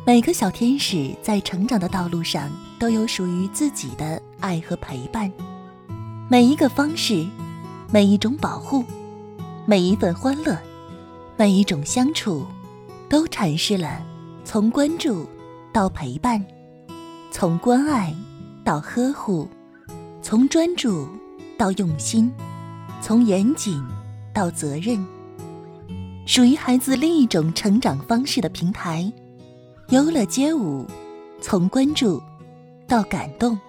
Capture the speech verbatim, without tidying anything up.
每个小天使在成长的道路上都有属于自己的爱和陪伴，每一个方式，每一种保护，每一份欢乐，每一种相处，都阐释了从关注到陪伴，从关爱到呵护，从专注到用心，从严谨到责任。属于孩子另一种成长方式的平台，优乐街舞，从关注到感动。